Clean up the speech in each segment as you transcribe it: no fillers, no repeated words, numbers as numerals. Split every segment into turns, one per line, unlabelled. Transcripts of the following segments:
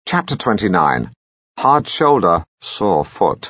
Chapter 29. Hard Shoulder, Sore Foot.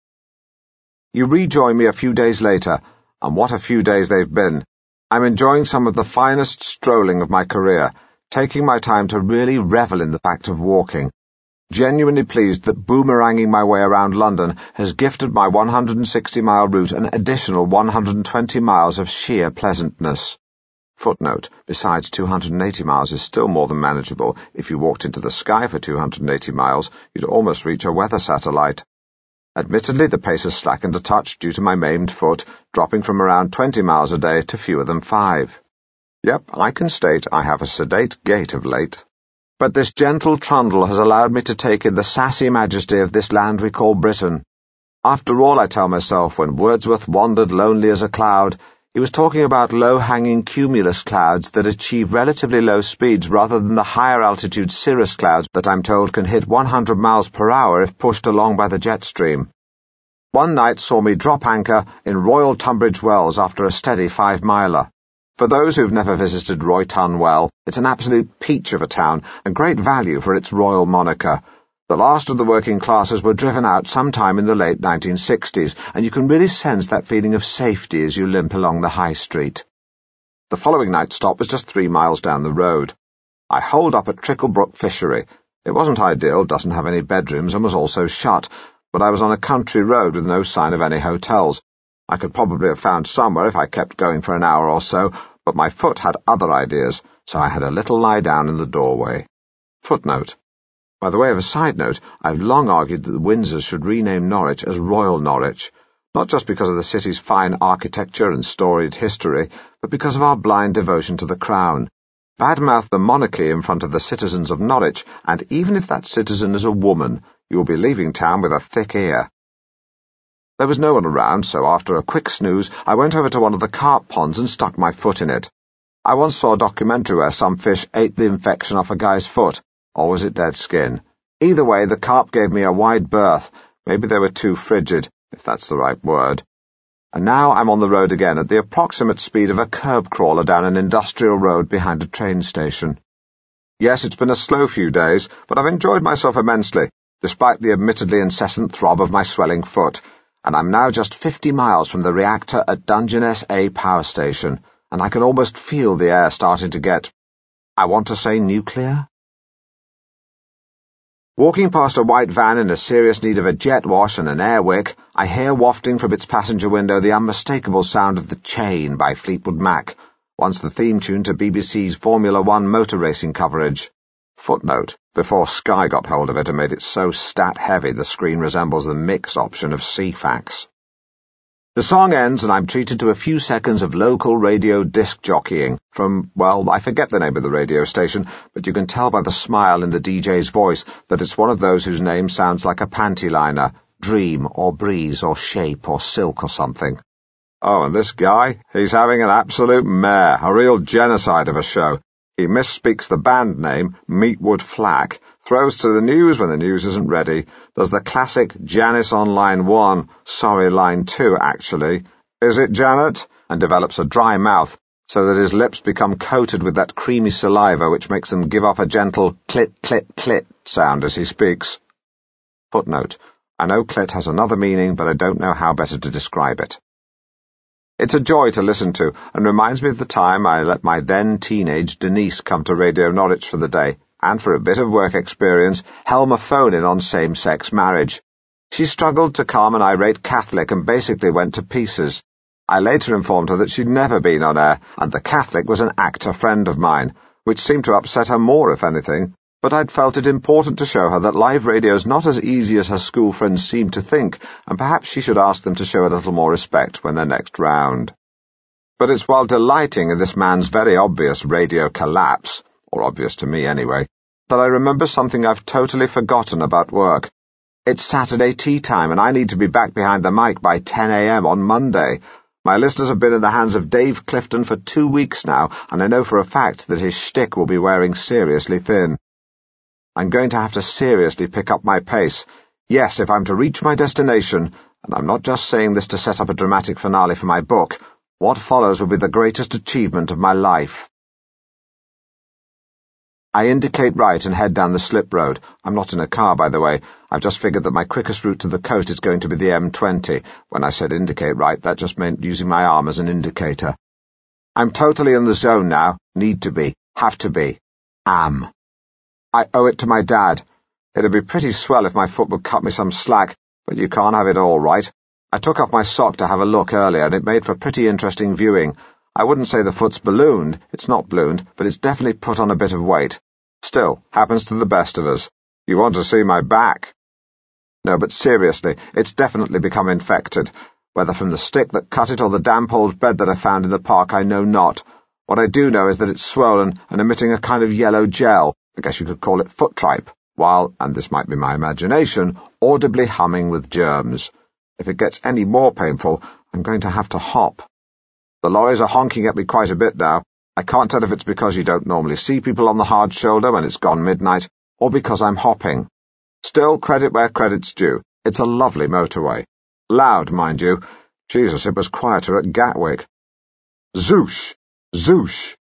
You rejoin me a few days later, and what a few days they've been. I'm enjoying some of the finest strolling of my career, taking my time to really revel in the fact of walking. Genuinely pleased that boomeranging my way around London has gifted my 160-mile route an additional 120 miles of sheer pleasantness. Footnote, besides 280 miles is still more than manageable. If you walked into the sky for 280 miles, you'd almost reach a weather satellite. Admittedly, the pace has slackened a touch due to my maimed foot, dropping from around 20 miles a day to fewer than 5. Yep, I can state I have a sedate gait of late. But this gentle trundle has allowed me to take in the sassy majesty of this land we call Britain. After all, I tell myself, when Wordsworth wandered lonely as a cloud, he was talking about low-hanging cumulus clouds that achieve relatively low speeds rather than the higher-altitude cirrus clouds that I'm told can hit 100 miles per hour if pushed along by the jet stream. One night saw me drop anchor in Royal Tunbridge Wells after a steady 5-miler. For those who've never visited Royton Well, it's an absolute peach of a town and great value for its royal moniker. The last of the working classes were driven out sometime in the late 1960s, and you can really sense that feeling of safety as you limp along the high street. The following night's stop was just 3 miles down the road. I holed up at Tricklebrook Fishery. It wasn't ideal, doesn't have any bedrooms, and was also shut, but I was on a country road with no sign of any hotels. I could probably have found somewhere if I kept going for an hour or so, but my foot had other ideas, so I had a little lie down in the doorway. Footnote. By the way of a side note, I've long argued that the Windsors should rename Norwich as Royal Norwich, not just because of the city's fine architecture and storied history, but because of our blind devotion to the Crown. Badmouth the monarchy in front of the citizens of Norwich, and even if that citizen is a woman, you will be leaving town with a thick ear. There was no one around, so after a quick snooze, I went over to one of the carp ponds and stuck my foot in it. I once saw a documentary where some fish ate the infection off a guy's foot, or was it dead skin? Either way, the carp gave me a wide berth. Maybe they were too frigid, if that's the right word. And now I'm on the road again at the approximate speed of a curb crawler down an industrial road behind a train station. Yes, it's been a slow few days, but I've enjoyed myself immensely, despite the admittedly incessant throb of my swelling foot, and I'm now just 50 miles from the reactor at Dungeness A power station, and I can almost feel the air starting to get, I want to say nuclear? Walking past a white van in a serious need of a jet wash and an air wick, I hear wafting from its passenger window the unmistakable sound of The Chain by Fleetwood Mac, once the theme tune to BBC's Formula One motor racing coverage. Footnote, before Sky got hold of it and made it so stat-heavy the screen resembles the mix option of CFAX. The song ends and I'm treated to a few seconds of local radio disc jockeying from, well, I forget the name of the radio station, but you can tell by the smile in the DJ's voice that it's one of those whose name sounds like a panty liner, Dream or Breeze or Shape or Silk or something. Oh, and this guy, he's having an absolute mare, a real genocide of a show. He misspeaks the band name, Meatwood Flack, throws to the news when the news isn't ready, does the classic Janice on line 1, sorry line 2 actually, is it Janet? And develops a dry mouth, so that his lips become coated with that creamy saliva which makes them give off a gentle clit, clit, clit sound as he speaks. Footnote, I know clit has another meaning, but I don't know how better to describe it. It's a joy to listen to, and reminds me of the time I let my then-teenage Denise come to Radio Norwich for the day, and for a bit of work experience, helm a phone-in on same-sex marriage. She struggled to calm an irate Catholic and basically went to pieces. I later informed her that she'd never been on air, and the Catholic was an actor friend of mine, which seemed to upset her more, if anything, but I'd felt it important to show her that live radio's not as easy as her school friends seemed to think, and perhaps she should ask them to show a little more respect when they're next round. But it's while delighting in this man's very obvious radio collapse, or obvious to me anyway, that I remember something I've totally forgotten about work. It's Saturday tea time, and I need to be back behind the mic by 10 a.m. on Monday. My listeners have been in the hands of Dave Clifton for 2 weeks now, and I know for a fact that his shtick will be wearing seriously thin. I'm going to have to seriously pick up my pace. Yes, if I'm to reach my destination, and I'm not just saying this to set up a dramatic finale for my book, what follows will be the greatest achievement of my life. I indicate right and head down the slip road. I'm not in a car, by the way. I've just figured that my quickest route to the coast is going to be the M20. When I said indicate right, that just meant using my arm as an indicator. I'm totally in the zone now. Need to be. Have to be. Am. I owe it to my dad. It'd be pretty swell if my foot would cut me some slack, but you can't have it all, right? I took off my sock to have a look earlier, and it made for pretty interesting viewing. I wouldn't say the foot's ballooned. It's not ballooned, but it's definitely put on a bit of weight. Still, happens to the best of us. You want to see my back? No, but seriously, it's definitely become infected. Whether from the stick that cut it or the damp old bed that I found in the park, I know not. What I do know is that it's swollen and emitting a kind of yellow gel, I guess you could call it foot tripe, while, and this might be my imagination, audibly humming with germs. If it gets any more painful, I'm going to have to hop. The lorries are honking at me quite a bit now. I can't tell if it's because you don't normally see people on the hard shoulder when it's gone midnight, or because I'm hopping. Still, credit where credit's due. It's a lovely motorway. Loud, mind you. Jesus, it was quieter at Gatwick. Zoosh! Zoosh!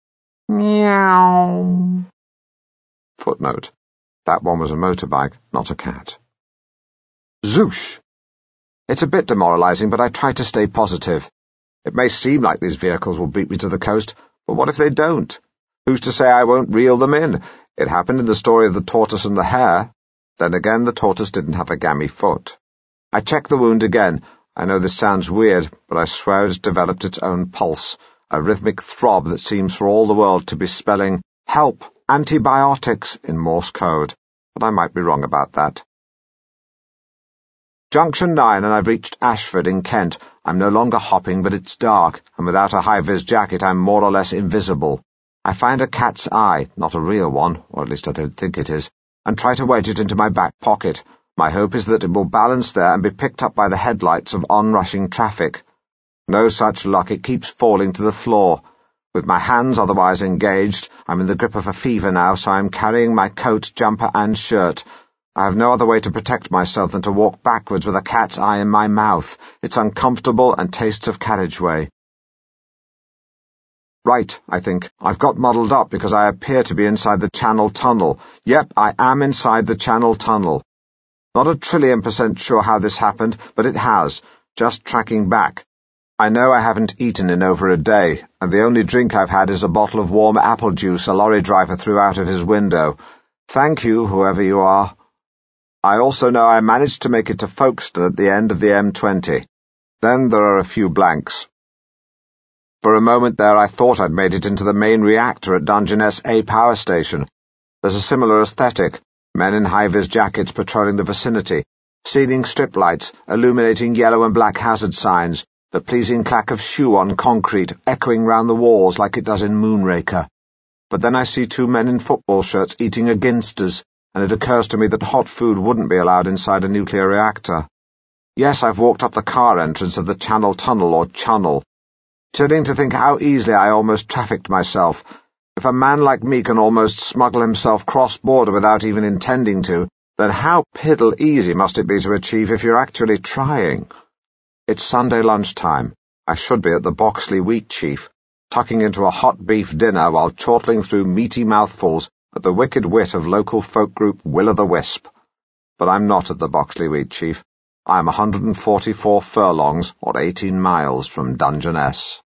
Meow. Footnote. That one was a motorbike, not a cat. Zoosh! It's a bit demoralizing, but I try to stay positive. It may seem like these vehicles will beat me to the coast, but what if they don't? Who's to say I won't reel them in? It happened in the story of the tortoise and the hare. Then again, the tortoise didn't have a gammy foot. I check the wound again. I know this sounds weird, but I swear it's developed its own pulse, a rhythmic throb that seems for all the world to be spelling, "Help! Antibiotics!" in Morse code. But I might be wrong about that. Junction 9, and I've reached Ashford in Kent. I'm no longer hopping, but it's dark, and without a high-vis jacket I'm more or less invisible. I find a cat's eye, not a real one, or at least I don't think it is, and try to wedge it into my back pocket. My hope is that it will balance there and be picked up by the headlights of onrushing traffic. No such luck, it keeps falling to the floor. With my hands otherwise engaged, I'm in the grip of a fever now, so I'm carrying my coat, jumper, and shirt. I have no other way to protect myself than to walk backwards with a cat's eye in my mouth. It's uncomfortable and tastes of carriageway. Right, I think. I've got muddled up because I appear to be inside the Channel Tunnel. Yep, I am inside the Channel Tunnel. Not 1,000,000,000% sure how this happened, but it has. Just tracking back. I know I haven't eaten in over a day, and the only drink I've had is a bottle of warm apple juice a lorry driver threw out of his window. Thank you, whoever you are. I also know I managed to make it to Folkestone at the end of the M20. Then there are a few blanks. For a moment there I thought I'd made it into the main reactor at Dungeness A power station. There's a similar aesthetic. Men in high-vis jackets patrolling the vicinity, ceiling strip lights, illuminating yellow and black hazard signs, the pleasing clack of shoe on concrete echoing round the walls like it does in Moonraker. But then I see two men in football shirts eating a Ginsters, and it occurs to me that hot food wouldn't be allowed inside a nuclear reactor. Yes, I've walked up the car entrance of the Channel Tunnel or Chunnel, turning to think how easily I almost trafficked myself. If a man like me can almost smuggle himself cross-border without even intending to, then how piddle easy must it be to achieve if you're actually trying? It's Sunday lunchtime. I should be at the Boxley Wheatchief, tucking into a hot beef dinner while chortling through meaty mouthfuls at the wicked wit of local folk group Will-o'-the-Wisp. But I'm not at the Boxley Wheatchief. I'm 144 furlongs, or 18 miles, from Dungeness.